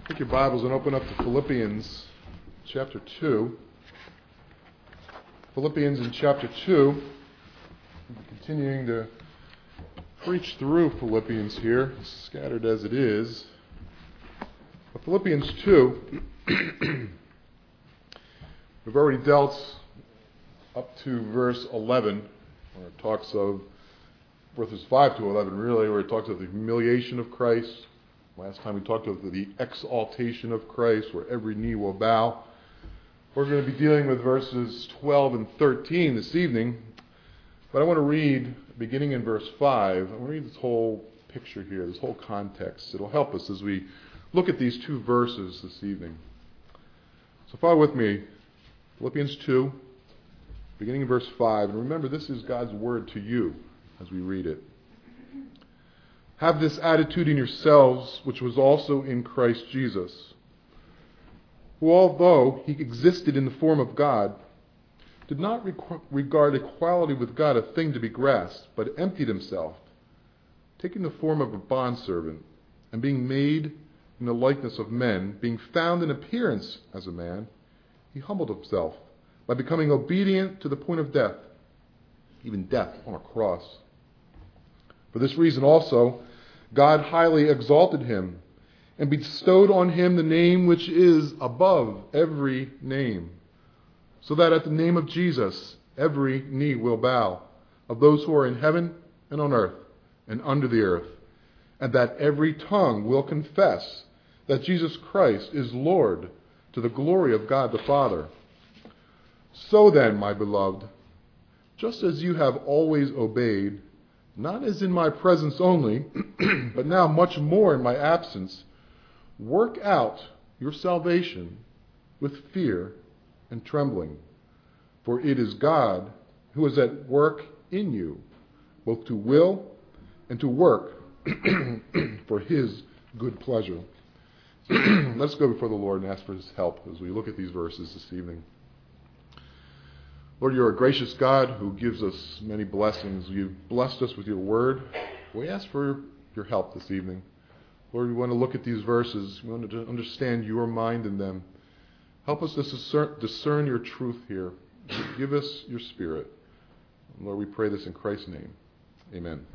Take your Bibles and open up to Philippians chapter 2. Philippians in chapter 2. I'm continuing to preach through Philippians here, scattered as it is. But Philippians 2, we've already dealt up to verse 11, where it talks of verses 5 to 11, really, where it talks of the humiliation of Christ. Last time we talked about the exaltation of Christ, where every knee will bow. We're going to be dealing with verses 12 and 13 this evening. But I want to read, beginning in verse 5, I want to read this whole picture here, this whole context. It'll help us as we look at these two verses this evening. So follow with me. Philippians 2, beginning in verse 5. And remember, this is God's word to you as we read it. Have this attitude in yourselves, which was also in Christ Jesus, who, although he existed in the form of God, did not regard equality with God a thing to be grasped, but emptied himself, taking the form of a bondservant, and being made in the likeness of men, being found in appearance as a man, he humbled himself by becoming obedient to the point of death, even death on a cross. For this reason also, God highly exalted him and bestowed on him the name which is above every name, so that at the name of Jesus every knee will bow, of those who are in heaven and on earth and under the earth, and that every tongue will confess that Jesus Christ is Lord, to the glory of God the Father. So then, my beloved, just as you have always obeyed, not as in my presence only, but now much more in my absence, work out your salvation with fear and trembling. For it is God who is at work in you, both to will and to work for his good pleasure. Let's go before the Lord and ask for his help as we look at these verses this evening. Lord, you're a gracious God who gives us many blessings. You've blessed us with your word. We ask for your help this evening. Lord, we want to look at these verses. We want to understand your mind in them. Help us to discern your truth here. Give us your spirit. Lord, we pray this in Christ's name. Amen.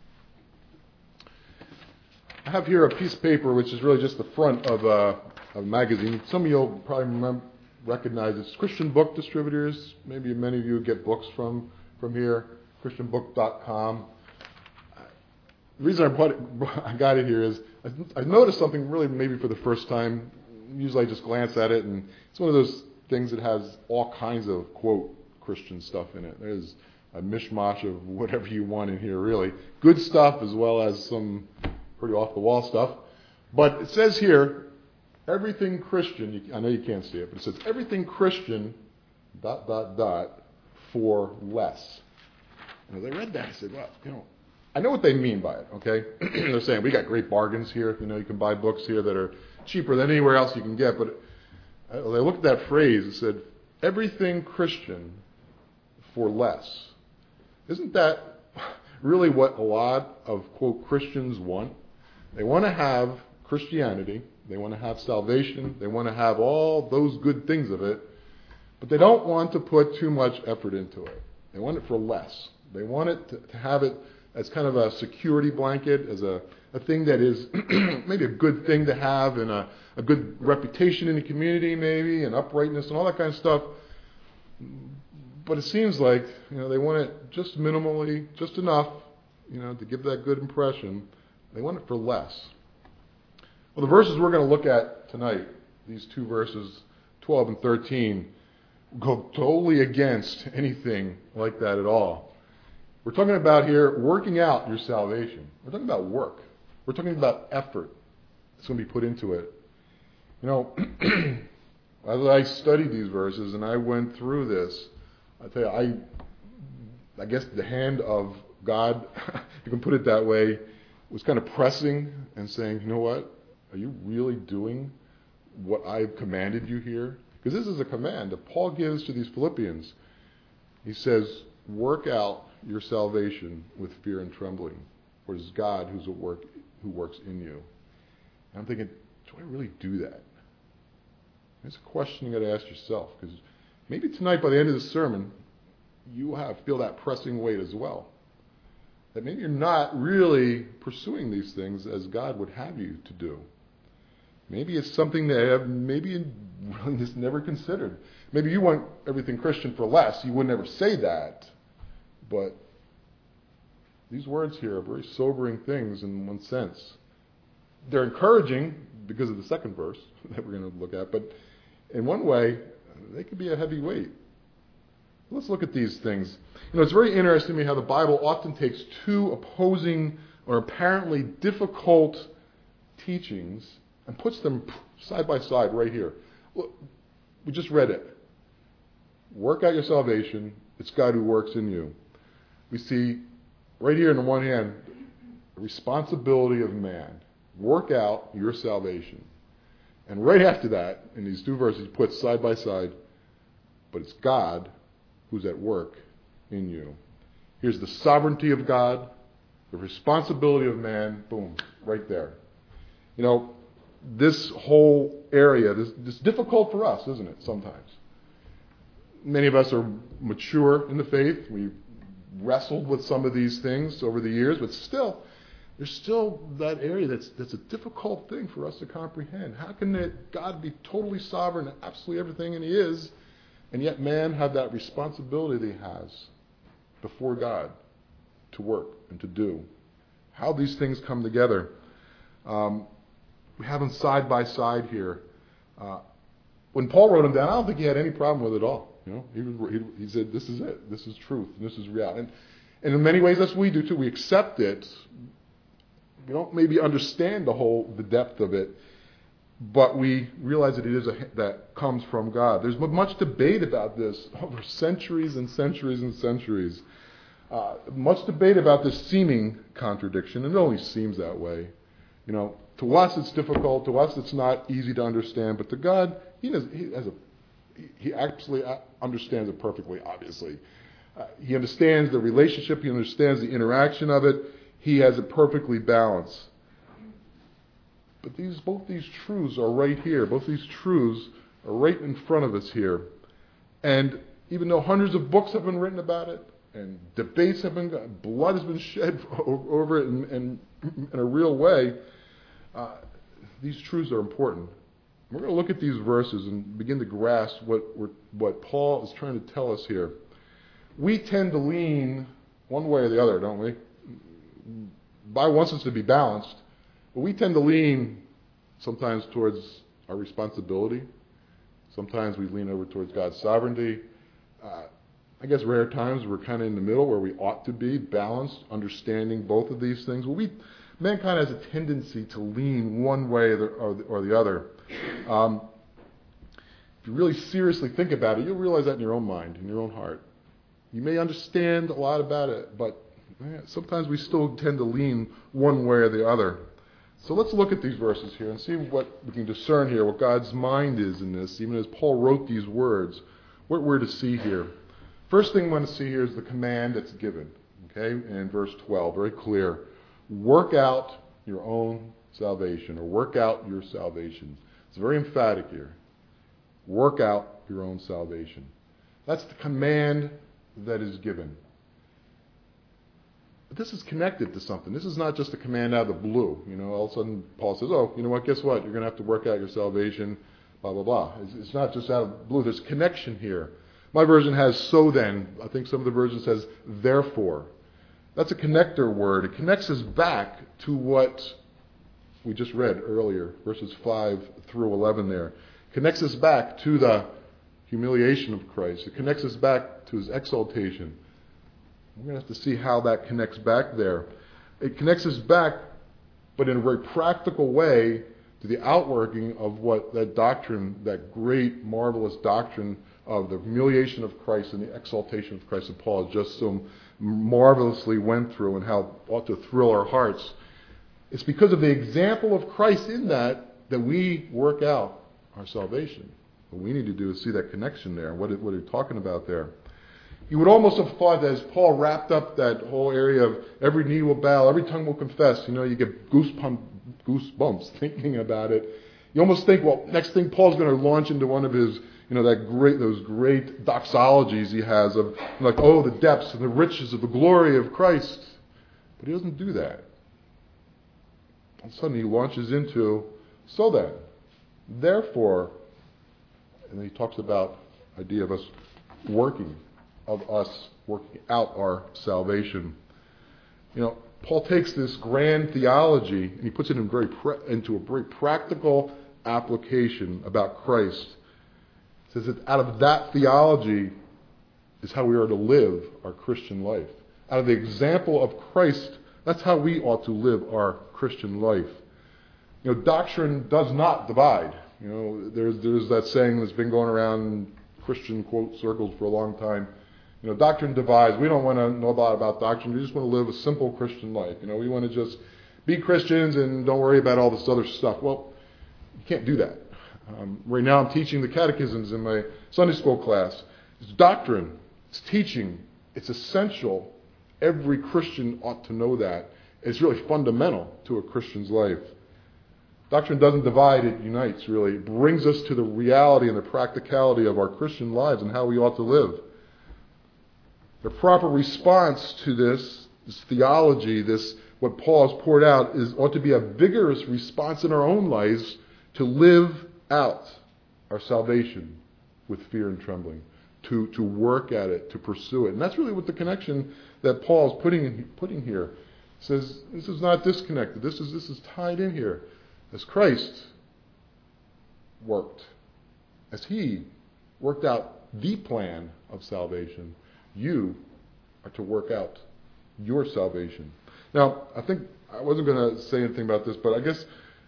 I have here a piece of paper which is really just the front of a magazine. Some of you will probably recognize it's Christian Book Distributors. Maybe many of you get books from here, christianbook.com. The reason I got it here is I noticed something really maybe for the first time. Usually I just glance at it, and it's one of those things that has all kinds of, quote, Christian stuff in it. There's a mishmash of whatever you want in here, really. Good stuff as well as some pretty off-the-wall stuff. But it says here, everything Christian, I know you can't see it, but it says everything Christian, ... for less. And as I read that, I said, well, I know what they mean by it, okay? They're saying, we got great bargains here. You can buy books here that are cheaper than anywhere else you can get. But as I looked at that phrase, it said, everything Christian for less. Isn't that really what a lot of, quote, Christians want? They want to have Christianity. They want to have salvation. They want to have all those good things of it. But they don't want to put too much effort into it. They want it for less. They want it to have it as kind of a security blanket, as a thing that is maybe a good thing to have, and a good reputation in the community maybe, and uprightness and all that kind of stuff. But it seems like they want it just minimally, just enough to give that good impression. They want it for less. Well, the verses we're going to look at tonight, these two verses, 12 and 13, go totally against anything like that at all. We're talking about here working out your salvation. We're talking about work. We're talking about effort that's going to be put into it. As I studied these verses and I went through this, I tell you, I guess the hand of God, you can put it that way, was kind of pressing and saying, you know what? Are you really doing what I've commanded you here? Because this is a command that Paul gives to these Philippians. He says, work out your salvation with fear and trembling, for it is God who works in you. And I'm thinking, do I really do that? That's a question you got to ask yourself, because maybe tonight, by the end of the sermon, you feel that pressing weight as well. That maybe you're not really pursuing these things as God would have you to do. Maybe it's something that maybe you really just never considered. Maybe you want everything Christian for less. You would never say that. But these words here are very sobering things in one sense. They're encouraging because of the second verse that we're going to look at. But in one way, they could be a heavy weight. Let's look at these things. It's very interesting to me how the Bible often takes two opposing or apparently difficult teachings and puts them side by side right here. Look, we just read it. Work out your salvation. It's God who works in you. We see right here on the one hand, the responsibility of man. Work out your salvation. And right after that, in these two verses, he puts side by side, but it's God who's at work in you. Here's the sovereignty of God, the responsibility of man, boom, right there. This whole area, this is difficult for us, isn't it, sometimes? Many of us are mature in the faith. We've wrestled with some of these things over the years, but still, there's still that area that's a difficult thing for us to comprehend. How can God be totally sovereign in absolutely everything, and he is, and yet man have that responsibility that he has before God to work and to do? How these things come together. We have them side by side here. When Paul wrote them down, I don't think he had any problem with it at all. He said, this is it. This is truth. And this is reality. And in many ways, that's what we do too. We accept it. We don't maybe understand the depth of it, but we realize that it is that comes from God. There's much debate about this over centuries and centuries and centuries. Much debate about this seeming contradiction, and it only seems that way. To us it's difficult. To us it's not easy to understand. But to God, He actually understands it perfectly. Obviously, He understands the relationship. He understands the interaction of it. He has it perfectly balanced. But both these truths are right here. Both these truths are right in front of us here. And even though hundreds of books have been written about it, and debates have been, blood has been shed over it in a real way, these truths are important. We're going to look at these verses and begin to grasp what Paul is trying to tell us here. We tend to lean one way or the other, don't we? Bible wants us to be balanced, but we tend to lean sometimes towards our responsibility. Sometimes we lean over towards God's sovereignty. I guess rare times we're kind of in the middle where we ought to be balanced, understanding both of these things. Mankind has a tendency to lean one way or the other. If you really seriously think about it, you'll realize that in your own mind, in your own heart. You may understand a lot about it, but sometimes we still tend to lean one way or the other. So let's look at these verses here and see what we can discern here, what God's mind is in this, even as Paul wrote these words, what we're to see here. First thing we want to see here is the command that's given. Okay, in verse 12, very clear. Work out your own salvation, or work out your salvation. It's very emphatic here. Work out your own salvation. That's the command that is given. But this is connected to something. This is not just a command out of the blue. All of a sudden Paul says, oh, you know what, guess what? You're going to have to work out your salvation, blah, blah, blah. It's not just out of the blue. There's connection here. My version has so then. I think some of the versions says therefore. That's a connector word. It connects us back to what we just read earlier, verses 5 through 11 there. It connects us back to the humiliation of Christ. It connects us back to his exaltation. We're going to have to see how that connects back there. It connects us back, but in a very practical way, to the outworking of what that doctrine, that great, marvelous doctrine of the humiliation of Christ and the exaltation of Christ that Paul just so marvelously went through, and how it ought to thrill our hearts. It's because of the example of Christ in that we work out our salvation. What we need to do is see that connection there. What are you talking about there? You would almost have thought that as Paul wrapped up that whole area of every knee will bow, every tongue will confess, you get goosebumps thinking about it. You almost think, well, next thing Paul's going to launch into one of his, those great doxologies he has of, like, oh, the depths and the riches of the glory of Christ. But he doesn't do that. All of a sudden he launches into, so then, therefore, and then he talks about the idea of us working out our salvation. Paul takes this grand theology and he puts it into a very practical application about Christ. He says that out of that theology is how we are to live our Christian life. Out of the example of Christ, that's how we ought to live our Christian life. Doctrine does not divide. There's that saying that's been going around Christian quote circles for a long time. Doctrine divides. We don't want to know about doctrine. We just want to live a simple Christian life. We want to just be Christians and don't worry about all this other stuff. Well, you can't do that. Right now I'm teaching the catechisms in my Sunday school class. It's doctrine. It's teaching. It's essential. Every Christian ought to know that. It's really fundamental to a Christian's life. Doctrine doesn't divide, it unites, really. It brings us to the reality and the practicality of our Christian lives and how we ought to live. The proper response to this theology, what Paul has poured out, ought to be a vigorous response in our own lives to live out our salvation with fear and trembling, to work at it, to pursue it. And that's really what the connection that Paul is putting here. He says this is not disconnected. This is tied in here. As Christ worked, as he worked out the plan of salvation, you are to work out your salvation. Now, I think I wasn't going to say anything about this, but I guess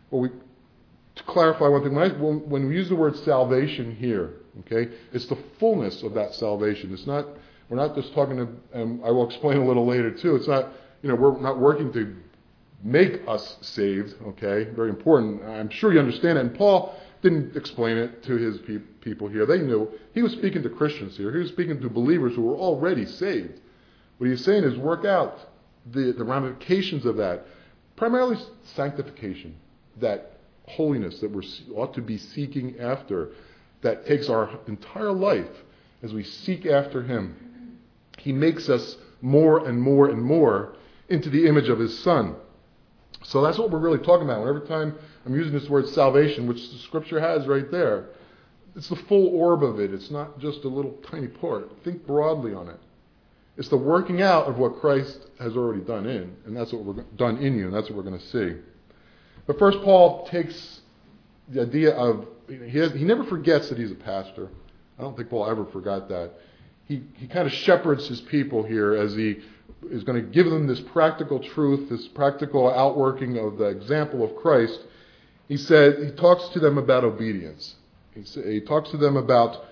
to clarify one thing, when we use the word salvation here, okay, it's the fullness of that salvation. We're not just talking, and I will explain a little later too. It's not, we're not working to make us saved. Okay, very important. I'm sure you understand it. And Paul didn't explain it to his people here. They knew. He was speaking to Christians here. He was speaking to believers who were already saved. What he's saying is work out the ramifications of that. Primarily sanctification, that holiness that we ought to be seeking after, that takes our entire life as we seek after him. He makes us more and more and more into the image of his Son. So that's what we're really talking about. Every time I'm using this word salvation, which the Scripture has right there, it's the full orb of it. It's not just a little tiny part. Think broadly on it. It's the working out of what Christ has already done and that's what we're done in you, and that's what we're going to see. But first, Paul takes the idea of he never forgets that he's a pastor. I don't think Paul ever forgot that. He kind of shepherds his people here as he is going to give them this practical truth, this practical outworking of the example of Christ. He talks to them about obedience. He talks to them about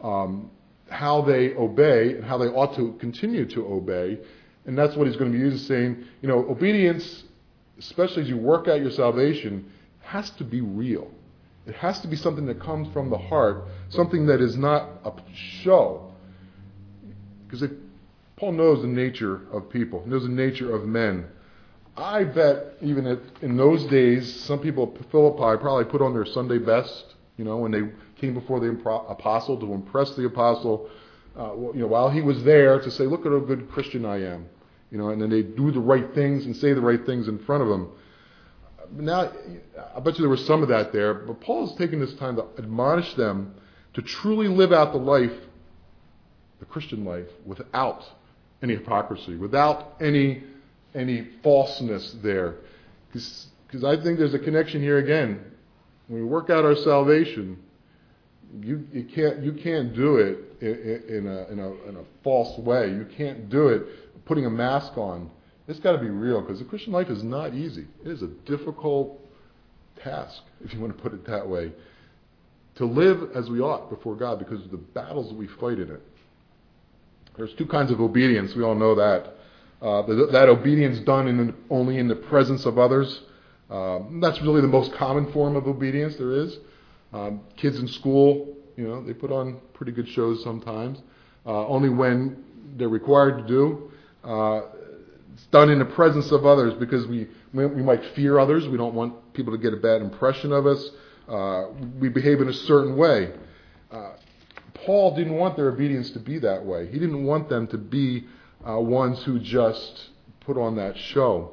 how they obey and how they ought to continue to obey. And that's what he's going to be using, saying, obedience, especially as you work out your salvation, has to be real. It has to be something that comes from the heart, something that is not a show. Because Paul knows the nature of people, knows the nature of men. I bet even in those days, some people at Philippi probably put on their Sunday best, when they came before the apostle to impress the apostle, while he was there, to say, look at how good Christian I am. And then they do the right things and say the right things in front of him. Now, I bet you there was some of that there, but Paul is taking this time to admonish them to truly live out the Christian life, without any hypocrisy, without any falseness there. Because I think there's a connection here again. When we work out our salvation, you can't do it in a false way. You can't do it putting a mask on. It's got to be real, because the Christian life is not easy. It is a difficult task, if you want to put it that way, to live as we ought before God, because of the battles that we fight in it. There's two kinds of obedience. We all know that. That obedience done only in the presence of others. That's really the most common form of obedience there is. Kids in school, they put on pretty good shows sometimes. Only when they're required to do. It's done in the presence of others because we might fear others. We don't want people to get a bad impression of us. we behave in a certain way. Paul didn't want their obedience to be that way. He didn't want them to be ones who just put on that show.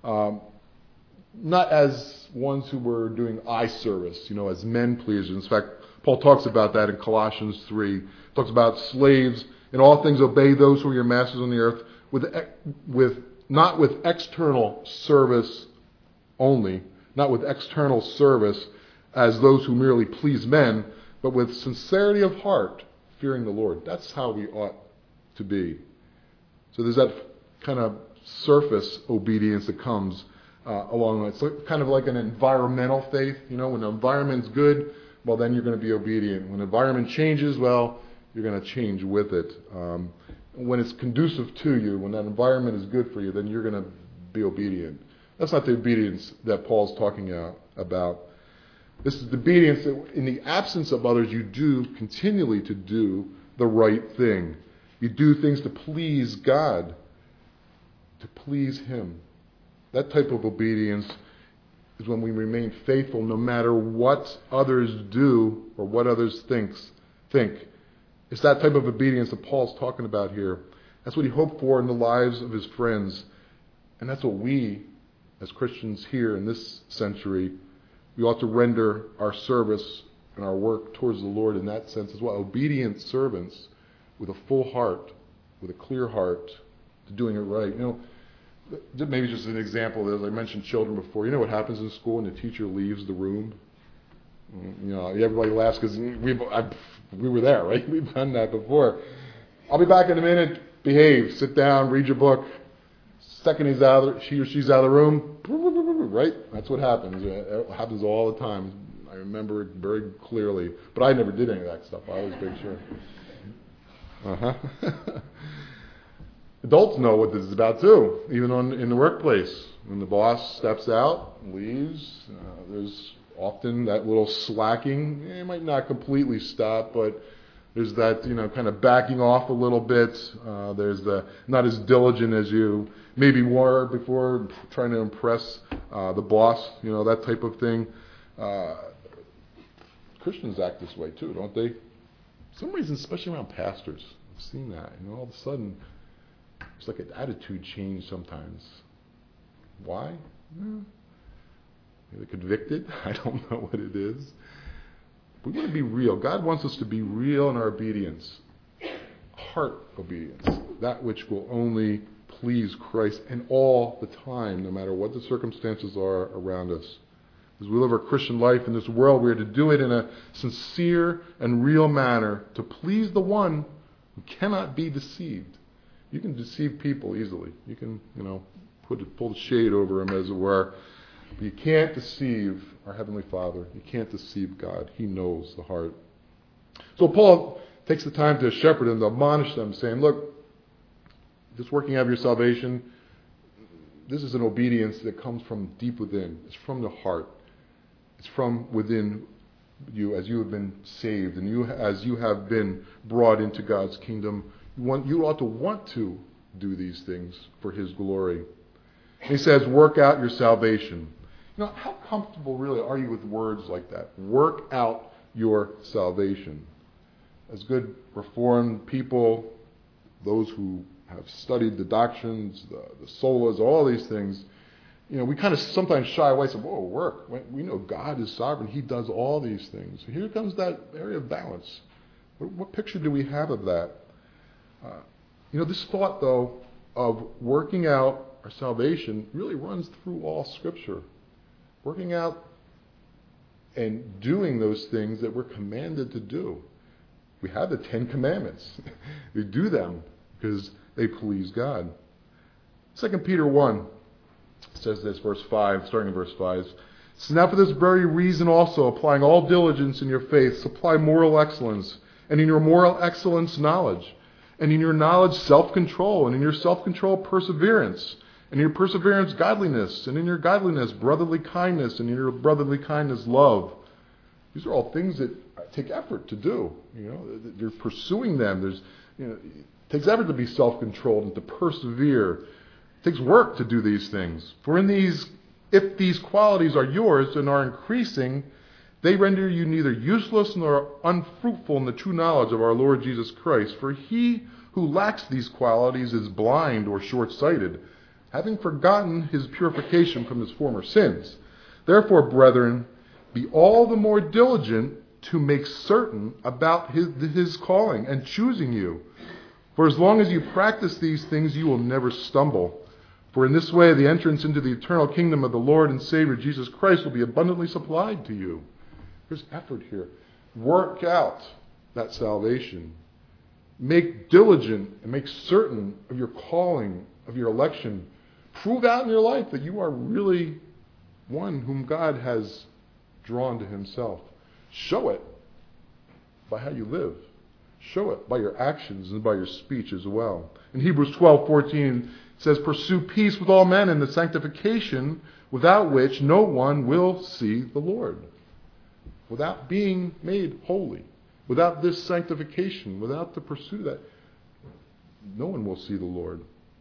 Not as ones who were doing eye service, as men pleasers. In fact, Paul talks about that in Colossians 3. He talks about slaves, in all things obey those who are your masters on the earth, not with external service only, not with external service as those who merely please men, but with sincerity of heart, fearing the Lord. That's how we ought to be. So there's that kind of surface obedience that comes along with it. It's kind of like an environmental faith. When the environment's good, well, then you're going to be obedient. When the environment changes, well, you're going to change with it. When it's conducive to you, when that environment is good for you, then you're going to be obedient. That's not the obedience that Paul's talking about. This is the obedience that in the absence of others, you do continually to do the right thing. You do things to please God, to please Him. That type of obedience is when we remain faithful no matter what others do or what others think. It's that type of obedience that Paul's talking about here. That's what he hoped for in the lives of his friends. And that's what we, as Christians here in this century, we ought to render our service and our work towards the Lord in that sense as well. Obedient servants with a full heart, with a clear heart, to doing it right. Maybe just an example, as I mentioned children before. You know what happens in school when the teacher leaves the room? Everybody laughs because we were there, right? We've done that before. I'll be back in a minute. Behave. Sit down. Read your book. Second he or she's out of the room, right? That's what happens. It happens all the time. I remember it very clearly. But I never did any of that stuff. I always made sure. Adults know what this is about too, even in the workplace. When the boss steps out, leaves, there's often that little slacking. It might not completely stop, but there's that, kind of backing off a little bit. There's the not as diligent as you maybe were before, trying to impress the boss, that type of thing. Christians act this way too, don't they? For some reason, especially around pastors, I've seen that. All of a sudden, it's like an attitude change sometimes. Why? They're convicted. I don't know what it is. We want to be real. God wants us to be real in our obedience. Heart obedience. That which will only please Christ and all the time, no matter what the circumstances are around us. As we live our Christian life in this world, we are to do it in a sincere and real manner to please the one who cannot be deceived. You can deceive people easily. You can, pull the shade over them, as it were. But you can't deceive our Heavenly Father. You can't deceive God. He knows the heart. So Paul takes the time to shepherd them, to admonish them, saying, look, this working out of your salvation, this is an obedience that comes from deep within. It's from the heart. It's from within you as you have been saved and as you have been brought into God's kingdom. You ought to want to do these things for His glory. And he says, work out your salvation. How comfortable really are you with words like that? Work out your salvation. As good Reformed people, those who have studied the doctrines, the solas, all these things, we kind of sometimes shy away and say, whoa, work. We know God is sovereign. He does all these things. So here comes that area of balance. What picture do we have of that? This thought, though, of working out our salvation really runs through all Scripture. Working out and doing those things that we're commanded to do. We have the 10 Commandments. We do them because they please God. 2 Peter 1 says this, verse 5, starting in verse 5. So now for this very reason also, applying all diligence in your faith, supply moral excellence, and in your moral excellence, knowledge, and in your knowledge, self-control, and in your self-control, perseverance, and in your perseverance, godliness, and in your godliness, brotherly kindness, and in your brotherly kindness, love. These are all things that take effort to do. You're pursuing them. It takes effort to be self-controlled and to persevere. It takes work to do these things. For if these qualities are yours and are increasing, They render you neither useless nor unfruitful in the true knowledge of our Lord Jesus Christ. For he who lacks these qualities is blind or short-sighted, having forgotten his purification from his former sins. Therefore, brethren, be all the more diligent to make certain about his calling and choosing you. For as long as you practice these things, you will never stumble. For in this way, the entrance into the eternal kingdom of the Lord and Savior Jesus Christ will be abundantly supplied to you. There's effort here. Work out that salvation. Make diligent and make certain of your calling, of your election. Prove out in your life that you are really one whom God has drawn to himself. Show it by how you live. Show it by your actions and by your speech as well. In Hebrews 12:14 it says, pursue peace with all men and the sanctification without which no one will see the Lord. Without being made holy, without this sanctification, without the pursuit of that, no one will see the Lord.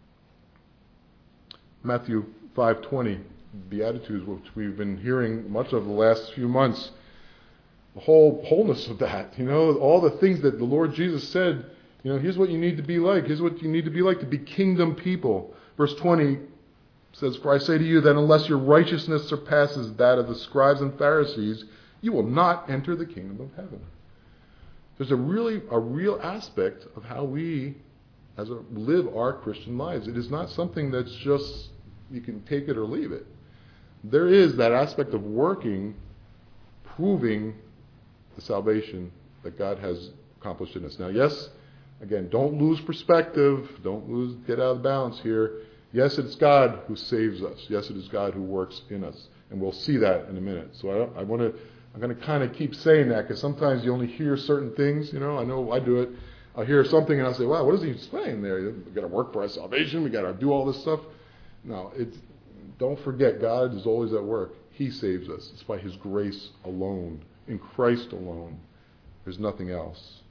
Matthew 5:20, Beatitudes, which we've been hearing much of the last few months. The whole wholeness of that, all the things that the Lord Jesus said, here's what you need to be like. Here's what you need to be like to be kingdom people. Verse 20 says, for I say to you that unless your righteousness surpasses that of the scribes and Pharisees, you will not enter the kingdom of heaven. There's a real aspect of how we live our Christian lives. It is not something that's just, you can take it or leave it. There is that aspect of working, proving the salvation that God has accomplished in us. Now, yes, again, don't lose perspective. Get out of balance here. Yes, it's God who saves us. Yes, it is God who works in us. And we'll see that in a minute. So I'm going to kind of keep saying that because sometimes you only hear certain things. I know I do it. I'll hear something and I'll say, wow, what is he saying there? We've got to work for our salvation. We've got to do all this stuff. No, don't forget, God is always at work. He saves us. It's by his grace alone, in Christ alone. There's nothing else.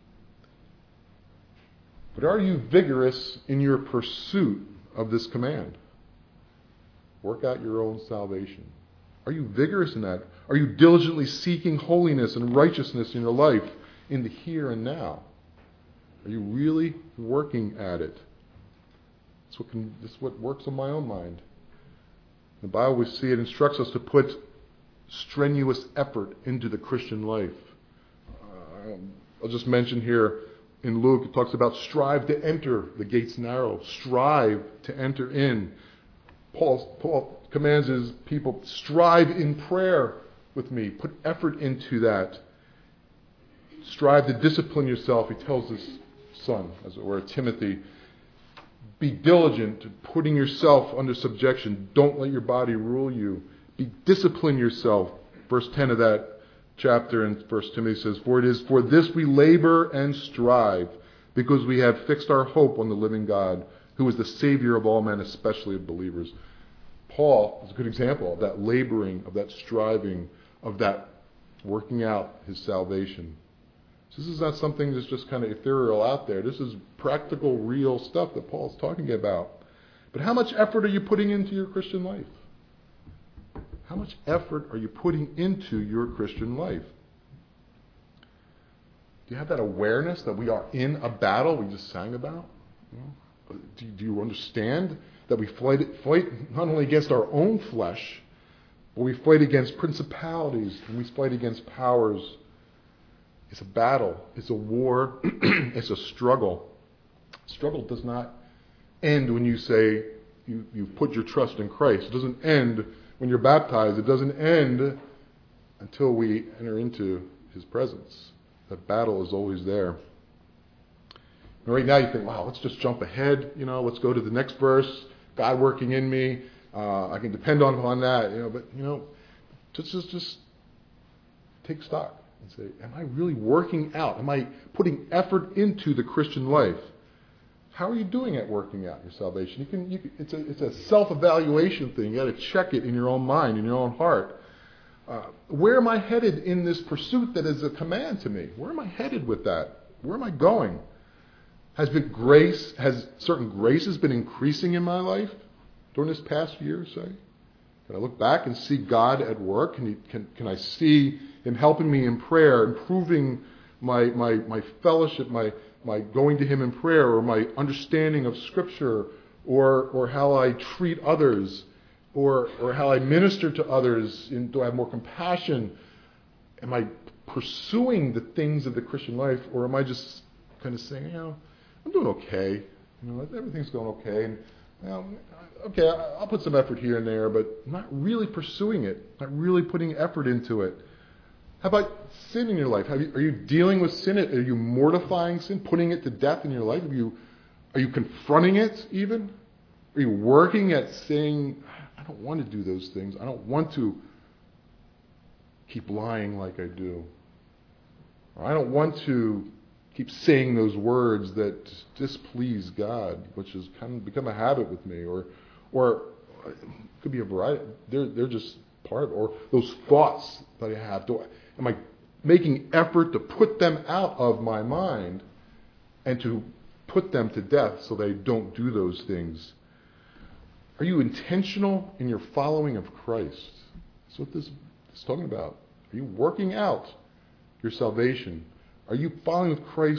But are you vigorous in your pursuit of this command? Work out your own salvation. Are you vigorous in that? Are you diligently seeking holiness and righteousness in your life in the here and now? Are you really working at it? This is what works on my own mind. The Bible, we see it instructs us to put strenuous effort into the Christian life. I'll just mention here in Luke, it talks about strive to enter the gates narrow. Strive to enter in. Paul commands his people, strive in prayer with me. Put effort into that. Strive to discipline yourself. He tells his son, as it were, Timothy, be diligent to putting yourself under subjection. Don't let your body rule you. Discipline yourself. Verse 10 of that chapter in 1 Timothy says, for it is for this we labor and strive, because we have fixed our hope on the living God, who is the Savior of all men, especially of believers. Paul is a good example of that laboring, of that striving, of that working out his salvation. So this is not something that's just kind of ethereal out there. This is practical, real stuff that Paul's talking about. But how much effort are you putting into your Christian life? How much effort are you putting into your Christian life? Do you have that awareness that we are in a battle we just sang about? Do you understand that we fight not only against our own flesh, but we fight against principalities and we fight against powers? It's a battle. It's a war. It's a struggle. Struggle does not end when you say you've put your trust in Christ. It doesn't end when you're baptized. It doesn't end until we enter into his presence. That battle is always there. And right now you think, wow, let's just jump ahead. Let's go to the next verse. God working in me. I can depend on that. But just take stock and say, am I really working out? Am I putting effort into the Christian life? How are you doing at working out your salvation? It's a self-evaluation thing. You got to check it in your own mind, in your own heart. Where am I headed in this pursuit that is a command to me? Where am I headed with that? Where am I going? Has certain graces been increasing in my life during this past year, say? Can I look back and see God at work? Can I see Him helping me in prayer, improving my fellowship, my going to Him in prayer, or my understanding of Scripture, or how I treat others, or how I minister to others. Do I have more compassion? Am I pursuing the things of the Christian life, or am I just kind of saying, I'm doing okay, everything's going okay, and okay, I'll put some effort here and there, but not really pursuing it, not really putting effort into it. How about sin in your life? Are you dealing with sin? Are you mortifying sin, putting it to death in your life? Are you confronting it even? Are you working at saying, I don't want to do those things. I don't want to keep lying like I do. Or I don't want to keep saying those words that displease God, which has kind of become a habit with me. Or it could be a variety. They're just part of it. Or those thoughts that I have. Am I making effort to put them out of my mind and to put them to death so they don't do those things? Are you intentional in your following of Christ? That's what this is talking about. Are you working out your salvation? Are you following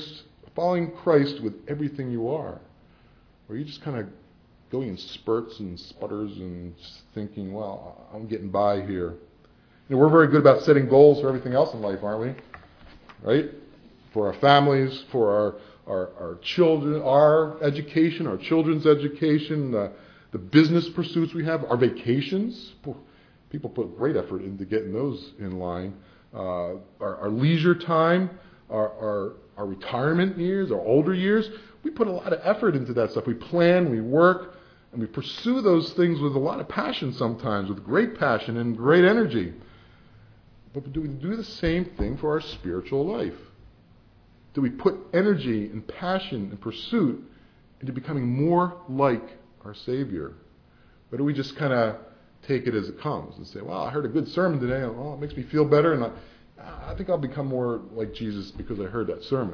Christ with everything you are? Or are you just kind of going in spurts and sputters and just thinking, well, I'm getting by here? We're very good about setting goals for everything else in life, aren't we? Right? For our families, for our children, our education, our children's education, the business pursuits we have, our vacations. People put great effort into getting those in line. Our leisure time, our retirement years, our older years. We put a lot of effort into that stuff. We plan, we work, and we pursue those things with a lot of passion sometimes, with great passion and great energy. But do we do the same thing for our spiritual life? Do we put energy and passion and pursuit into becoming more like our Savior? Or do we just kind of take it as it comes and say, well, I heard a good sermon today, and it makes me feel better, and I think I'll become more like Jesus because I heard that sermon.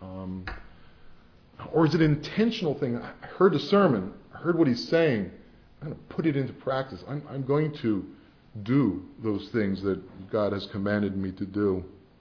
Or is it an intentional thing? I heard the sermon, I heard what he's saying, I'm going to put it into practice. I'm going to do those things that God has commanded me to do.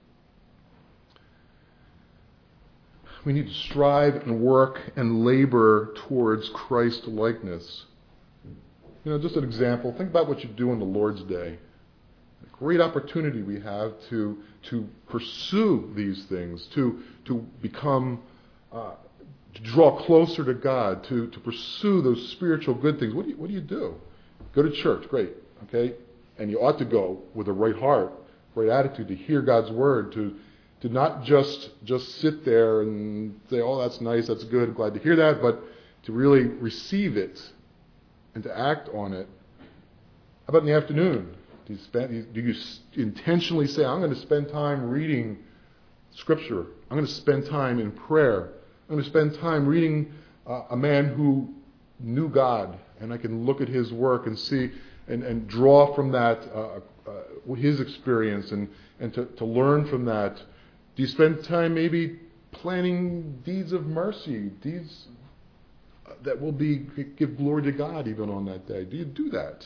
We need to strive and work and labor towards Christ likeness. Just an example. Think about what you do on the Lord's Day. A great opportunity we have to pursue these things, to become, to draw closer to God, to pursue those spiritual good things. What do you do? Go to church, great, okay? And you ought to go with a right heart, right attitude, to hear God's word, to not just sit there and say, oh, that's nice, that's good, glad to hear that, but to really receive it and to act on it. How about in the afternoon? Do you intentionally say, I'm going to spend time reading Scripture. I'm going to spend time in prayer. I'm going to spend time reading a man who knew God, and I can look at his work and see and draw from that his experience and to learn from that. Do you spend time maybe planning deeds of mercy, deeds that will give glory to God even on that day? Do you do that?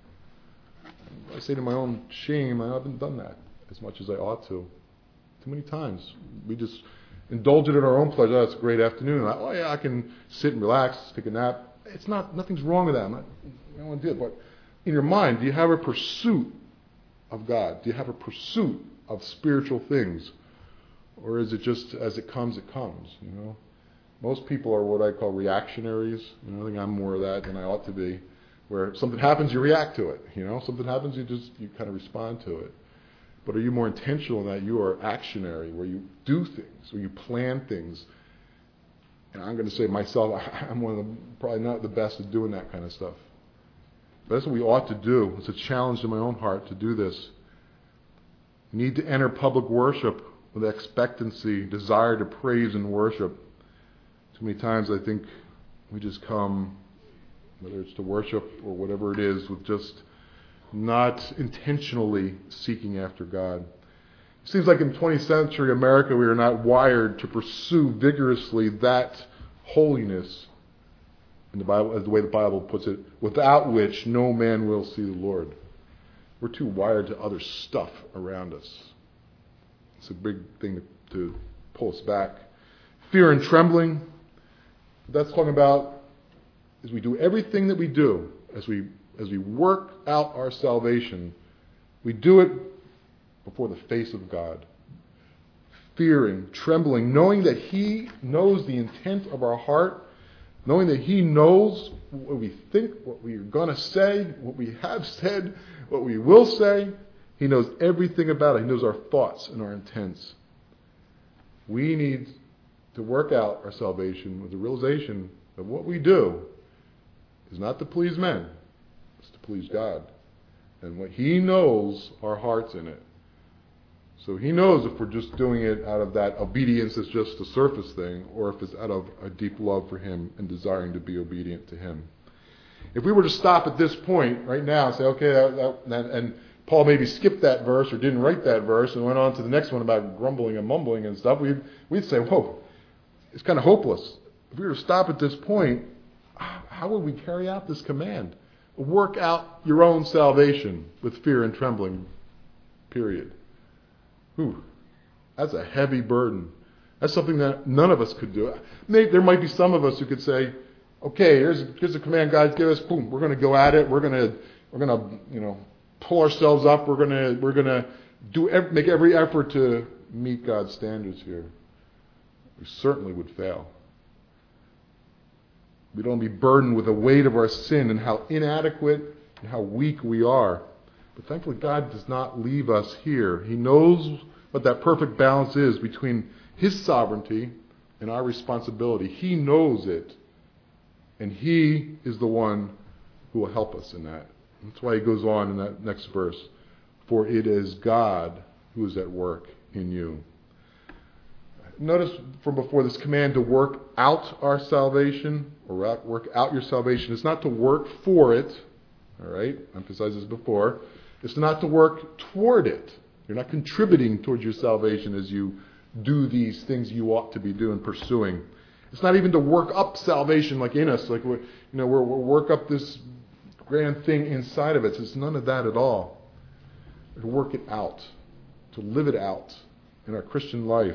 I say to my own shame, I haven't done that as much as I ought to. Too many times. We just indulge it in our own pleasure. Oh, it's a great afternoon. I can sit and relax, take a nap. Nothing's wrong with that. I don't want to do it. But in your mind, do you have a pursuit of God? Do you have a pursuit of spiritual things? Or is it just as it comes, it comes? Most people are what I call reactionaries. I think I'm more of that than I ought to be. Where something happens, you react to it. Something happens, you kind of respond to it. But are you more intentional in that you are actionary, where you do things, where you plan things? And I'm going to say myself, I'm probably not the best at doing that kind of stuff. But that's what we ought to do. It's a challenge in my own heart to do this. You need to enter public worship with expectancy, desire to praise and worship. Too many times I think we just come, whether it's to worship or whatever it is, with just not intentionally seeking after God. It seems like in 20th century America we are not wired to pursue vigorously that holiness, in the Bible, as the way the Bible puts it, without which no man will see the Lord. We're too wired to other stuff around us. It's a big thing to pull us back. Fear and trembling. That's talking about as we do everything that we do, as we work out our salvation, we do it before the face of God. Fearing, trembling, knowing that He knows the intent of our heart, knowing that He knows what we think, what we are going to say, what we have said, what we will say. He knows everything about it. He knows our thoughts and our intents. We need to work out our salvation with the realization that what we do is not to please men, it's to please God. And what He knows our hearts in it. So He knows if we're just doing it out of that obedience that's just a surface thing, or if it's out of a deep love for Him and desiring to be obedient to Him. If we were to stop at this point right now and say, okay, and Paul maybe skipped that verse or didn't write that verse and went on to the next one about grumbling and mumbling and stuff, we'd say, whoa, it's kind of hopeless. If we were to stop at this point, how would we carry out this command? Work out your own salvation with fear and trembling, period. Whew, that's a heavy burden. That's something that none of us could do. There might be some of us who could say, okay, here's the command God's given us. Boom, we're going to go at it. We're going to pull ourselves up. We're going to make every effort to meet God's standards here. We certainly would fail. We don't be burdened with the weight of our sin and how inadequate and how weak we are. But thankfully, God does not leave us here. He knows what that perfect balance is between His sovereignty and our responsibility. He knows it. And He is the one who will help us in that. That's why He goes on in that next verse. For it is God who is at work in you. Notice from before this command to work out our salvation, or work out your salvation. It's not to work for it. All right? Emphasized this before. It's not to work toward it. You're not contributing towards your salvation as you do these things you ought to be doing, pursuing. It's not even to work up salvation like in us, like we'll work up this grand thing inside of it. It's none of that at all. To work it out, to live it out in our Christian life.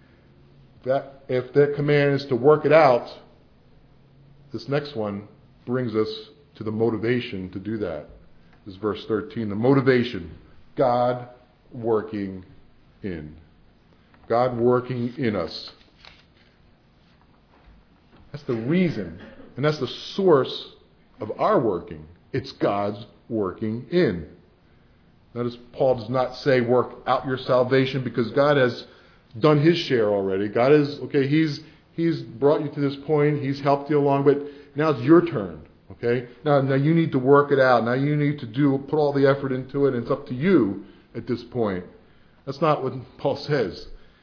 If that command is to work it out, this next one brings us to the motivation to do that. This is verse 13. The motivation, God working in. God working in us. That's the reason, and that's the source of our working. It's God's working in. Notice Paul does not say work out your salvation because God has done His share already. God is, okay, He's brought you to this point. He's helped you along, but now it's your turn. Okay? Now you need to work it out. Now you need to put all the effort into it, and it's up to you at this point. That's not what Paul says.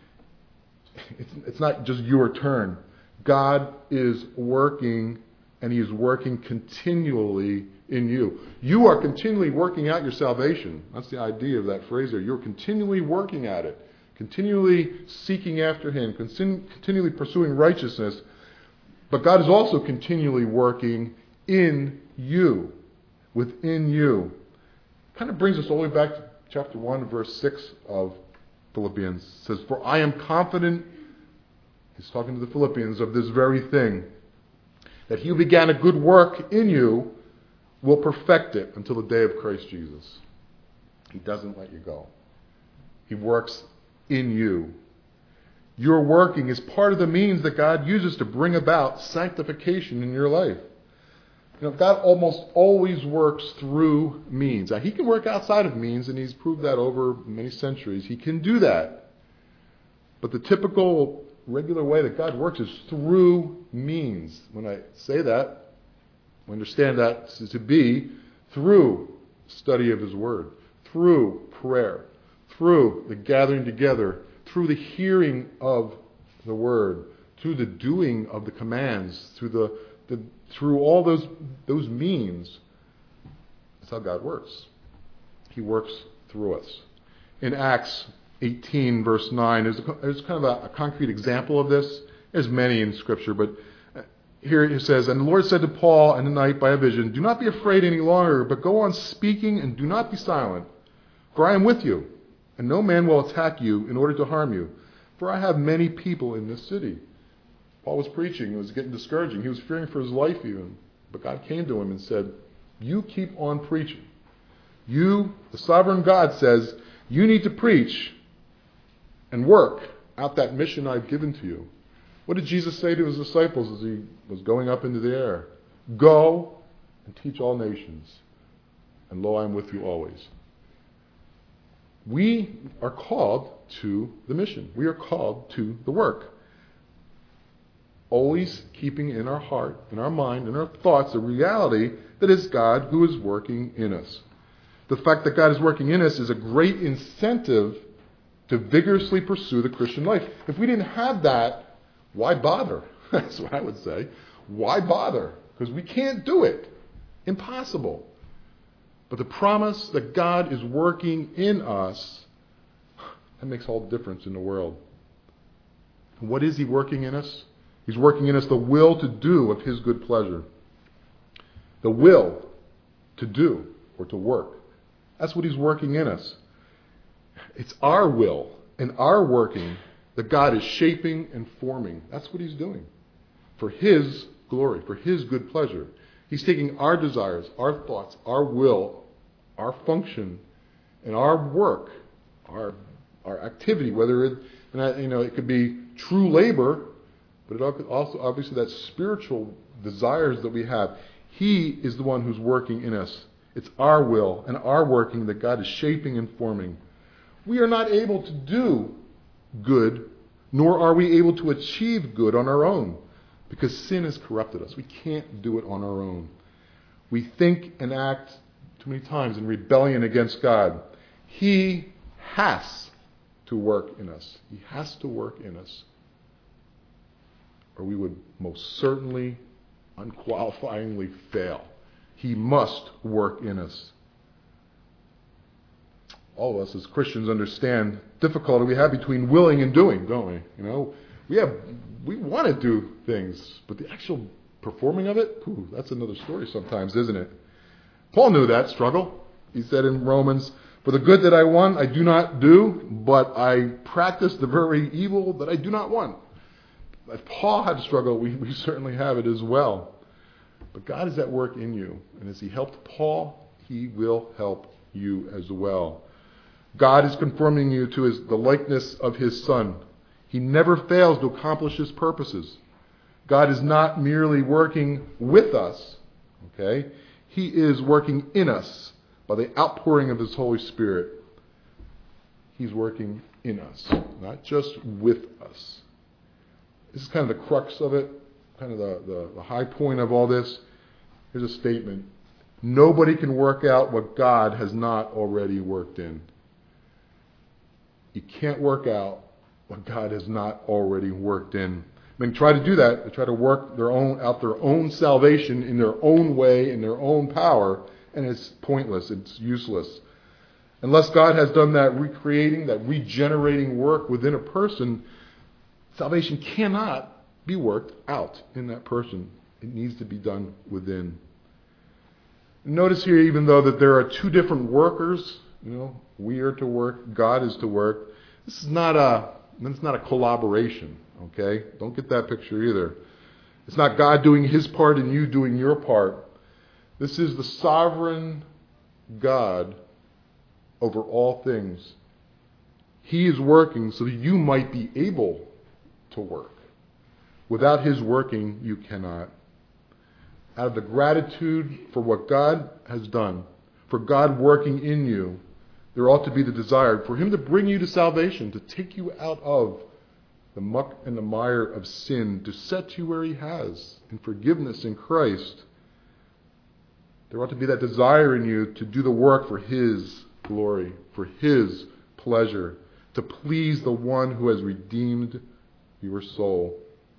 It's not just your turn. God is working, and He is working continually in you. You are continually working out your salvation. That's the idea of that phrase there. You're continually working at it, continually seeking after Him, continually pursuing righteousness. But God is also continually working in you, within you. Kind of brings us all the way back to chapter 1, verse 6 of Philippians. It says, for I am confident, he's talking to the Philippians, of this very thing, that He who began a good work in you will perfect it until the day of Christ Jesus. He doesn't let you go. He works in you. Your working is part of the means that God uses to bring about sanctification in your life. You know, God almost always works through means. Now, He can work outside of means, and He's proved that over many centuries. He can do that. But the typical, regular way that God works is through means. When I say that, I understand that to be through study of His Word, through prayer, through the gathering together, through the hearing of the Word, through the doing of the commands, through all those means. That's how God works. He works through us. In Acts 18, verse 9, there's kind of a concrete example of this. There's many in Scripture, but here it says, and the Lord said to Paul in the night by a vision, do not be afraid any longer, but go on speaking and do not be silent, for I am with you. and no man will attack you in order to harm you, for I have many people in this city. Paul was preaching. It was getting discouraging. He was fearing for his life even. But God came to him and said, you keep on preaching. You, the sovereign God, says, you need to preach and work out that mission I've given to you. What did Jesus say to his disciples as he was going up into the air? Go and teach all nations, and lo, I am with you always. We are called to the mission. We are called to the work. Always keeping in our heart, in our mind, in our thoughts, the reality that it's God who is working in us. The fact that God is working in us is a great incentive to vigorously pursue the Christian life. If we didn't have that, why bother? That's what I would say. Why bother? Because we can't do it. Impossible. But the promise that God is working in us, that makes all the difference in the world. And what is he working in us? He's working in us the will to do of his good pleasure. The will to do or to work. That's what he's working in us. It's our will and our working that God is shaping and forming. That's what he's doing. For his glory, for his good pleasure. He's taking our desires, our thoughts, our will, our function, and our work, our activity, whether it could be true labor, but it also obviously that spiritual desires that we have. He is the one who's working in us. It's our will and our working that God is shaping and forming. We are not able to do good, nor are we able to achieve good on our own, because sin has corrupted us. We can't do it on our own. We think and act too many times in rebellion against God. He has to work in us. He has to work in us. Or we would most certainly, unqualifiedly fail. He must work in us. All of us as Christians understand the difficulty we have between willing and doing, don't we? We want to do things, but the actual performing of it, that's another story sometimes, isn't it? Paul knew that struggle. He said in Romans, for the good that I want, I do not do, but I practice the very evil that I do not want. If Paul had to struggle, we certainly have it as well. But God is at work in you. And as he helped Paul, he will help you as well. God is conforming you to the likeness of his Son. He never fails to accomplish his purposes. God is not merely working with us, okay? He is working in us by the outpouring of his Holy Spirit. He's working in us, not just with us. This is kind of the crux of it, kind of the high point of all this. Here's a statement. Nobody can work out what God has not already worked in. You can't work out what God has not already worked in. They try to do that. They try to work out their own salvation in their own way, in their own power, and it's pointless. It's useless. Unless God has done that recreating, that regenerating work within a person, salvation cannot be worked out in that person. It needs to be done within. Notice here, even though that there are two different workers, we are to work, God is to work. It's not a collaboration, okay? Don't get that picture either. It's not God doing his part and you doing your part. This is the sovereign God over all things. He is working so that you might be able to work. Without his working, you cannot. Out of the gratitude for what God has done, for God working in you, there ought to be the desire for him to bring you to salvation, to take you out of the muck and the mire of sin, to set you where he has in forgiveness in Christ. There ought to be that desire in you to do the work for his glory, for his pleasure, to please the one who has redeemed your soul.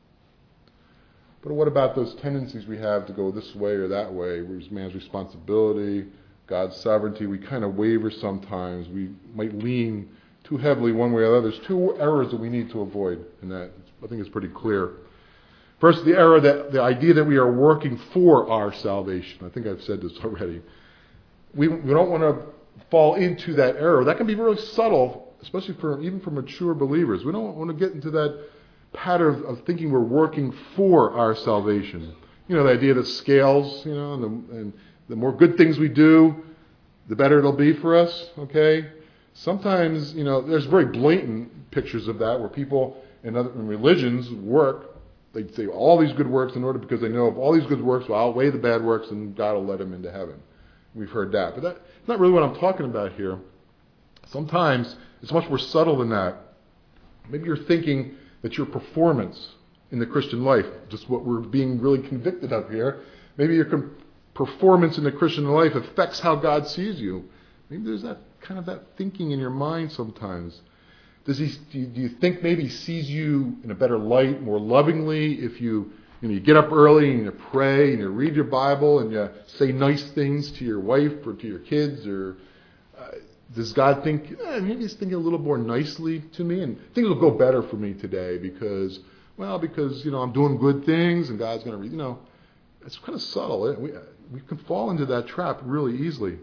But what about those tendencies we have to go this way or that way? Where's man's responsibility, God's sovereignty? We kind of waver sometimes. We might lean too heavily one way or the other. There's two errors that we need to avoid, and that I think is pretty clear. First, the error that the idea that we are working for our salvation. I think I've said this already. We don't want to fall into that error. That can be really subtle especially even for mature believers. We don't want to get into that pattern of thinking we're working for our salvation. The idea that scales, and the more good things we do, the better it'll be for us, okay? Sometimes, there's very blatant pictures of that where people in religions they say all these good works in order because they know if all these good works will outweigh the bad works, then God will let them into heaven. We've heard that. But that's not really what I'm talking about here. Sometimes it's much more subtle than that. Maybe you're thinking that your performance in the Christian life, just what we're being really convicted of here, maybe your performance in the Christian life affects how God sees you. Maybe there's that kind of that thinking in your mind sometimes. Do you think maybe he sees you in a better light, more lovingly, if you get up early and you pray and you read your Bible and you say nice things to your wife or to your kids? Or does God think, maybe he's thinking a little more nicely to me and things will go better for me today because I'm doing good things and God's going to read. It's kind of subtle. We can fall into that trap really easily.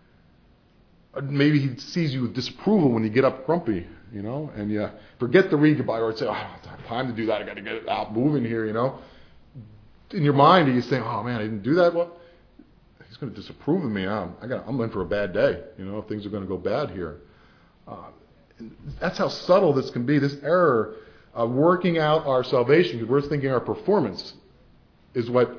Maybe he sees you with disapproval when you get up grumpy, and you forget to read your Bible or say, I don't have time to do that. I got to get it out moving here, In your mind, you say, oh man, I didn't do that. Well, he's going to disapprove of me. I'm in for a bad day. Things are going to go bad here. That's how subtle this can be. This error of working out our salvation, because we're thinking our performance is what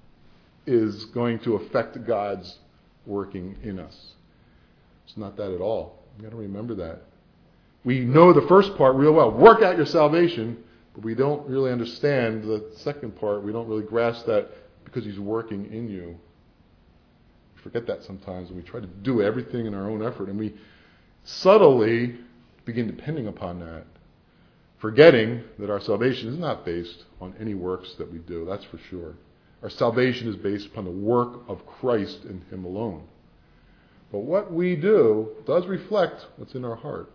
is going to affect God's working in us. It's not that at all. We've got to remember that. We know the first part real well. Work out your salvation, but we don't really understand the second part. We don't really grasp that because he's working in you. We forget that sometimes, and we try to do everything in our own effort, and we subtly begin depending upon that, forgetting that our salvation is not based on any works that we do, that's for sure. Our salvation is based upon the work of Christ and him alone. But what we do does reflect what's in our heart.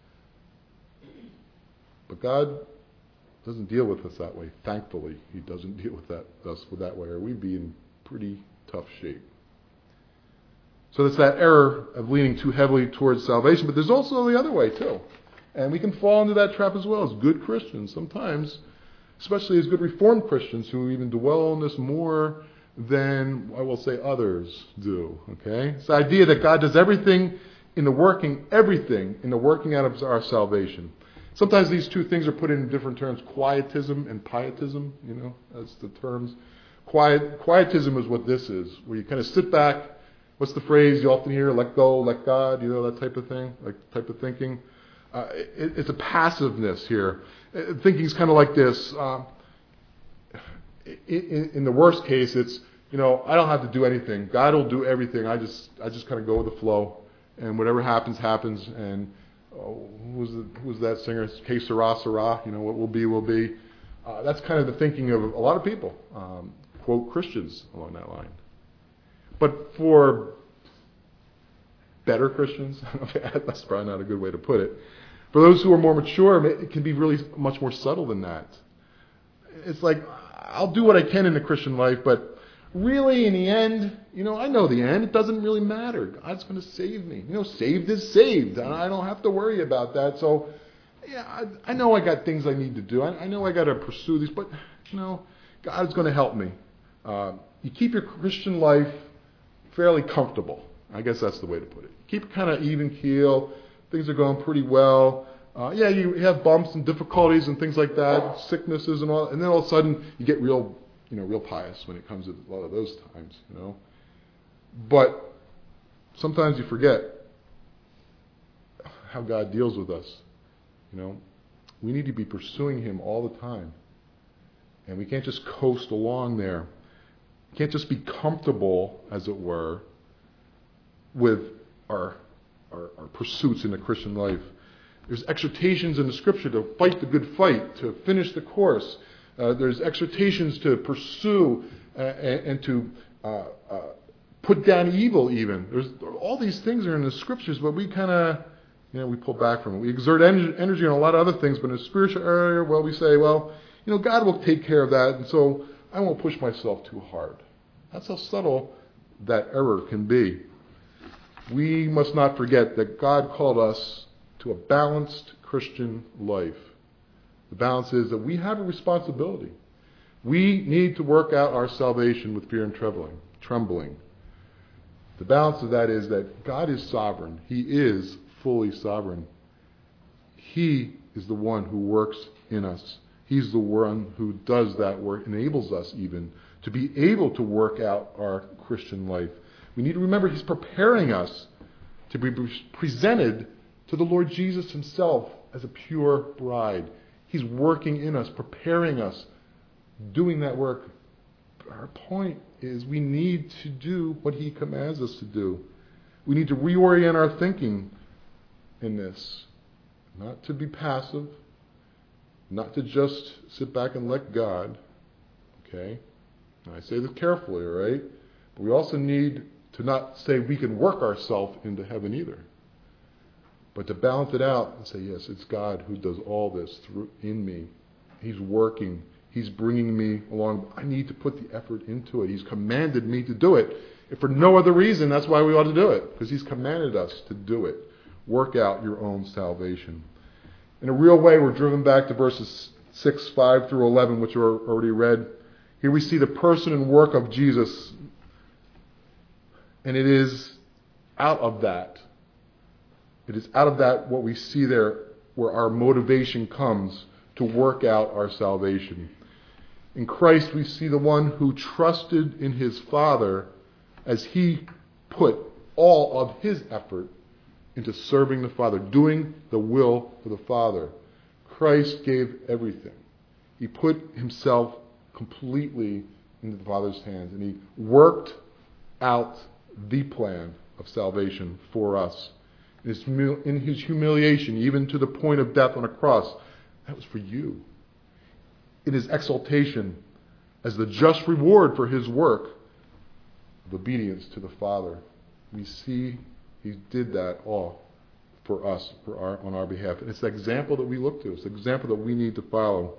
But God doesn't deal with us that way. Thankfully, he doesn't deal with us that way, or we'd be in pretty tough shape. So it's that error of leaning too heavily towards salvation, but there's also the other way too. And we can fall into that trap as well as good Christians. Sometimes, especially as good Reformed Christians who even dwell on this more than, I will say, others do. Okay? It's the idea that God does everything in the working out of our salvation. Sometimes these two things are put in different terms, quietism and pietism, that's the terms. Quietism is what this is, where you kind of sit back. What's the phrase you often hear? Let go, let God, that type of thing, type of thinking. It's a passiveness here. Thinking's kind of like this. In the worst case, it's, I don't have to do anything. God will do everything. I just kind of go with the flow, and whatever happens, happens. And who was that singer? Que sera, sera. What will be, will be. That's kind of the thinking of a lot of people, quote Christians along that line. But for better Christians, that's probably not a good way to put it. For those who are more mature, it can be really much more subtle than that. It's like, I'll do what I can in the Christian life, but really in the end, I know the end. It doesn't really matter. God's going to save me. Saved is saved. And I don't have to worry about that. So, yeah, I know I got things I need to do. I know I got to pursue these, but, God's going to help me. You keep your Christian life fairly comfortable. I guess that's the way to put it. Keep it kind of even keel. Things are going pretty well. You have bumps and difficulties and things like that, sicknesses and all, and then all of a sudden you get real pious when it comes to a lot of those times, But sometimes you forget how God deals with us, We need to be pursuing him all the time. And we can't just coast along there. We can't just be comfortable, as it were, with our pursuits in the Christian life. There's exhortations in the Scripture to fight the good fight, to finish the course. There's exhortations to pursue and to put down evil even. There's all these things are in the Scriptures, but we kind of, we pull back from it. We exert energy on a lot of other things, but in the spiritual area, we say, God will take care of that, and so I won't push myself too hard. That's how subtle that error can be. We must not forget that God called us to a balanced Christian life. The balance is that we have a responsibility. We need to work out our salvation with fear and trembling. The balance of that is that God is sovereign. He is fully sovereign. He is the one who works in us. He's the one who does that work, enables us even to be able to work out our Christian life. We need to remember He's preparing us to be presented to the Lord Jesus Himself as a pure bride. He's working in us, preparing us, doing that work. Our point is we need to do what He commands us to do. We need to reorient our thinking in this. Not to be passive, not to just sit back and let God. Okay? Now, I say this carefully, all right? But we also need to not say we can work ourselves into heaven either. But to balance it out and say, yes, it's God who does all this in me. He's working. He's bringing me along. I need to put the effort into it. He's commanded me to do it. If for no other reason, that's why we ought to do it. Because He's commanded us to do it. Work out your own salvation. In a real way, we're driven back to verses 6, 5 through 11, which are already read. Here we see the person and work of Jesus. And it is out of that. It is out of that what we see there where our motivation comes to work out our salvation. In Christ, we see the one who trusted in His Father as He put all of His effort into serving the Father, doing the will of the Father. Christ gave everything. He put Himself completely into the Father's hands, and He worked out the plan of salvation for us. In His humiliation, even to the point of death on a cross, that was for you. In His exaltation, as the just reward for His work of obedience to the Father, we see He did that all for us, on our behalf. And it's the example that we look to. It's the example that we need to follow.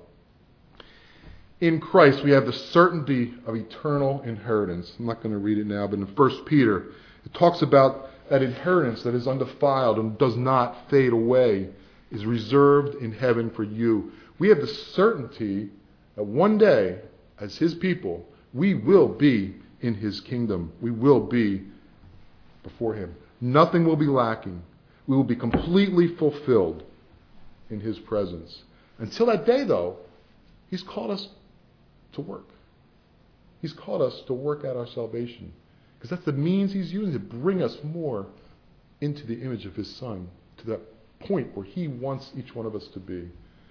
In Christ, we have the certainty of eternal inheritance. I'm not going to read it now, but in 1 Peter, it talks about that inheritance that is undefiled and does not fade away, is reserved in heaven for you. We have the certainty that one day, as His people, we will be in His kingdom. We will be before Him. Nothing will be lacking. We will be completely fulfilled in His presence. Until that day, though, He's called us to work. He's called us to work out our salvation. Because that's the means He's using to bring us more into the image of His Son, to that point where He wants each one of us to be.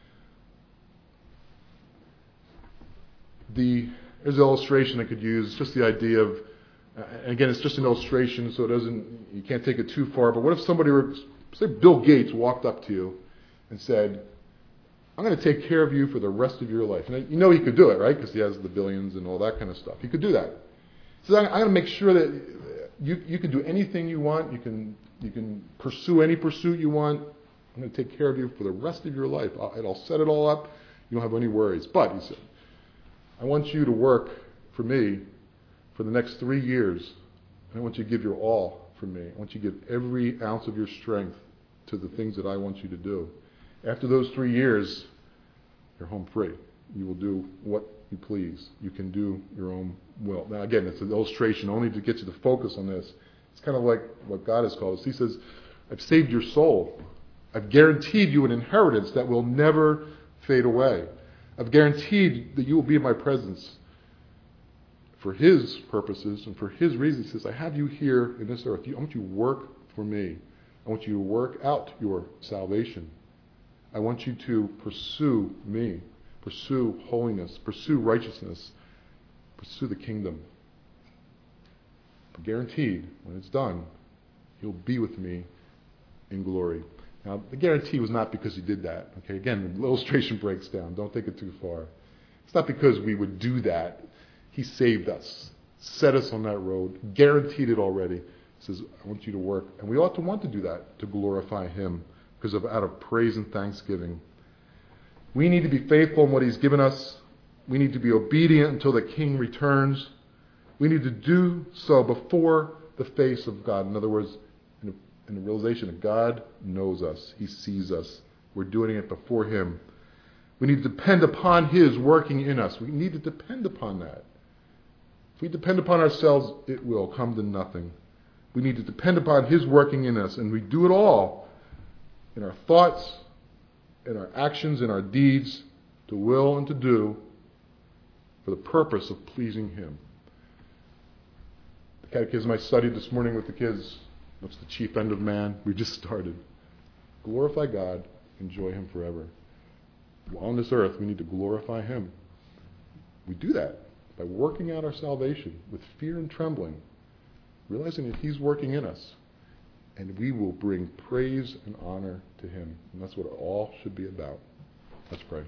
There's an illustration I could use, just the idea of, and again, it's just an illustration, so you can't take it too far, but what if somebody say Bill Gates walked up to you and said, I'm going to take care of you for the rest of your life. And you know he could do it, right? Because he has the billions and all that kind of stuff. He could do that. So I'm going to make sure that you can do anything you want. You can pursue any pursuit you want. I'm going to take care of you for the rest of your life. I'll set it all up. You don't have any worries. But, he said, I want you to work for me for the next 3 years. And I want you to give your all for me. I want you to give every ounce of your strength to the things that I want you to do. After those 3 years, you're home free. You will do what you please. You can do your own will. Now, again, it's an illustration only to get you to focus on this. It's kind of like what God has called us. He says, I've saved your soul. I've guaranteed you an inheritance that will never fade away. I've guaranteed that you will be in my presence for His purposes and for His reasons. He says, I have you here in this earth. I want you to work for me. I want you to work out your salvation. I want you to pursue me, pursue holiness, pursue righteousness, pursue the kingdom. But guaranteed, when it's done, you'll be with me in glory. Now, the guarantee was not because He did that. Okay, again, the illustration breaks down. Don't take it too far. It's not because we would do that. He saved us, set us on that road, guaranteed it already. He says, I want you to work. And we ought to want to do that to glorify Him because out of praise and thanksgiving. We need to be faithful in what He's given us. We need to be obedient until the King returns. We need to do so before the face of God. In other words, in and the realization that God knows us. He sees us. We're doing it before Him. We need to depend upon His working in us. We need to depend upon that. If we depend upon ourselves, it will come to nothing. We need to depend upon His working in us, and we do it all in our thoughts, in our actions, in our deeds, to will and to do for the purpose of pleasing Him. The catechism I studied this morning with the kids, what's the chief end of man? We just started. Glorify God, enjoy Him forever. While on this earth, we need to glorify Him. We do that by working out our salvation with fear and trembling, realizing that He's working in us, and we will bring praise and honor to Him. And that's what it all should be about. Let's pray.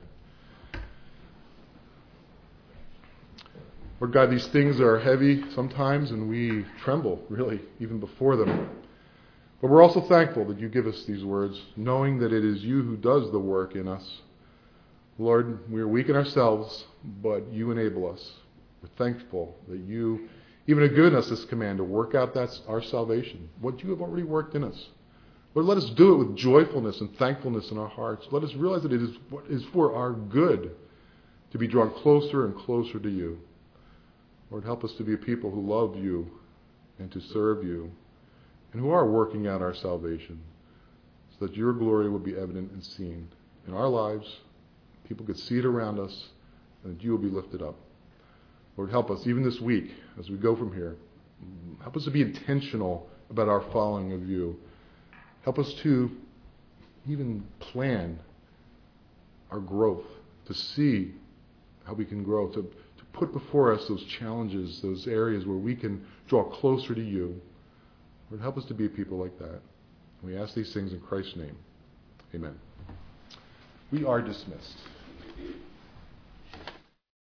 Lord God, these things are heavy sometimes, and we tremble, really, even before them. But we're also thankful that You give us these words, knowing that it is You who does the work in us. Lord, we are weak in ourselves, but You enable us. We're thankful that You even have given us this command to work out our salvation, what You have already worked in us. Lord, let us do it with joyfulness and thankfulness in our hearts. Let us realize that it is what is for our good to be drawn closer and closer to You. Lord, help us to be a people who love You and to serve You and who are working out our salvation so that Your glory will be evident and seen in our lives. People could see it around us, and that You will be lifted up. Lord, help us even this week as we go from here. Help us to be intentional about our following of You. Help us to even plan our growth, to see how we can grow, to put before us those challenges, those areas where we can draw closer to You. Lord, help us to be a people like that. We ask these things in Christ's name. Amen. We are dismissed.